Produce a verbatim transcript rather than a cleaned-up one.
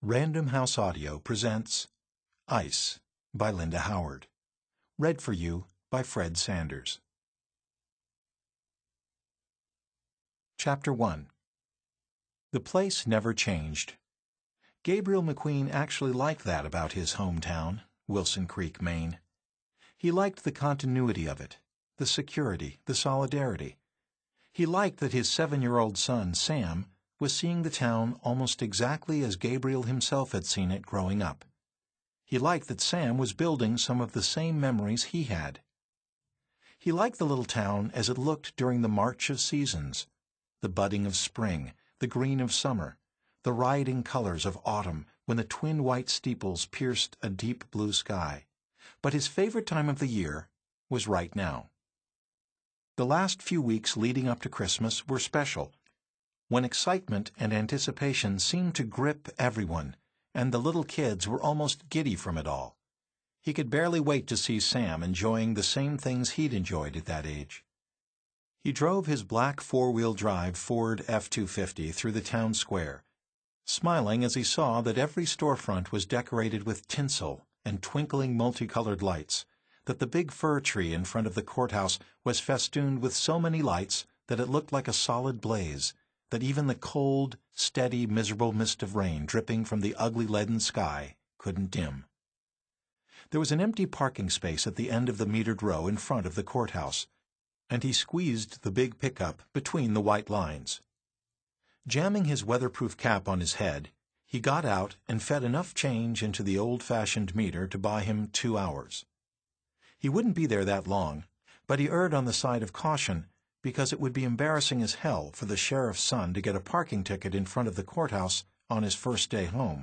Random House Audio presents Ice by Linda Howard. Read for you by Fred Sanders. Chapter one. The place never changed. Gabriel McQueen actually liked that about his hometown, Wilson Creek, Maine. He liked the continuity of it, the security, the solidarity. He liked that his seven-year-old son, Sam, was seeing the town almost exactly as Gabriel himself had seen it growing up. He liked that Sam was building some of the same memories he had. He liked the little town as it looked during the march of seasons, the budding of spring, the green of summer, the rioting colors of autumn when the twin white steeples pierced a deep blue sky. But his favorite time of the year was right now. The last few weeks leading up to Christmas were special, when excitement and anticipation seemed to grip everyone, and the little kids were almost giddy from it all. He could barely wait to see Sam enjoying the same things he'd enjoyed at that age. He drove his black four-wheel drive Ford F two fifty through the town square, smiling as he saw that every storefront was decorated with tinsel and twinkling multicolored lights, that the big fir tree in front of the courthouse was festooned with so many lights that it looked like a solid blaze, that even the cold, steady, miserable mist of rain dripping from the ugly leaden sky couldn't dim. There was an empty parking space at the end of the metered row in front of the courthouse, and he squeezed the big pickup between the white lines. Jamming his weatherproof cap on his head, he got out and fed enough change into the old-fashioned meter to buy him two hours. He wouldn't be there that long, but he erred on the side of caution, because it would be embarrassing as hell for the sheriff's son to get a parking ticket in front of the courthouse on his first day home.